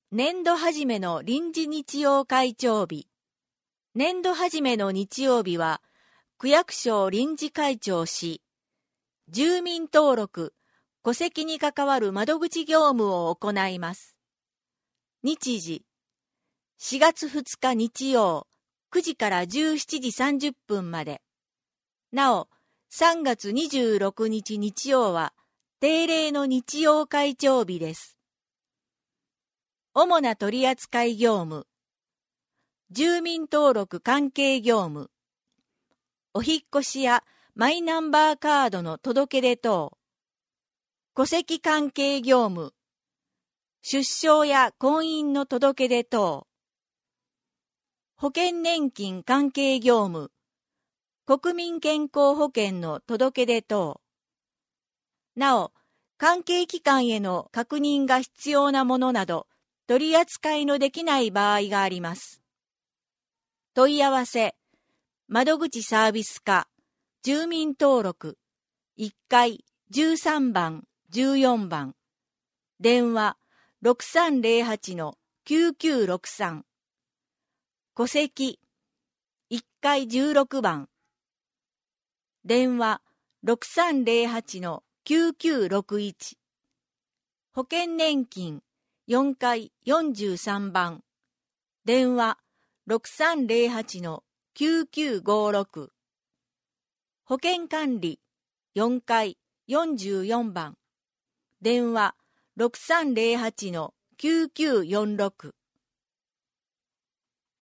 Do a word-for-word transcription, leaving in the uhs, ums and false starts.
年度初めの臨時日曜会長日。年度初めの日曜日は、区役所を臨時会長し、住民登録、戸籍に関わる窓口業務を行います。日時、しがつふつか日曜、くじからじゅうしちじさんじゅっぷんまで。なお、さんがつにじゅうろくにち日曜は、定例の日曜会長日です。主な取扱業務。住民登録関係業務。お引っ越しやマイナンバーカードの届け出等。戸籍関係業務。出生や婚姻の届け出等。保険年金関係業務。国民健康保険の届け出等。なお、関係機関への確認が必要なものなど、取り扱いのできない場合があります。問い合わせ、窓口サービス課、住民登録、いっかいじゅうさんばん、じゅうよんばん、電話 ろくさんぜろはちのきゅうきゅうろくさん、戸籍、いっかいじゅうろくばん、電話 ろくさんぜろはちのきゅうきゅうろくいち、保険年金よんかいよんじゅうさんばん、電話ろくさんぜろはちのきゅうきゅうごろく、保険管理よんかいよんじゅうよんばん、電話ろくさんぜろはちのきゅうきゅうよんろく。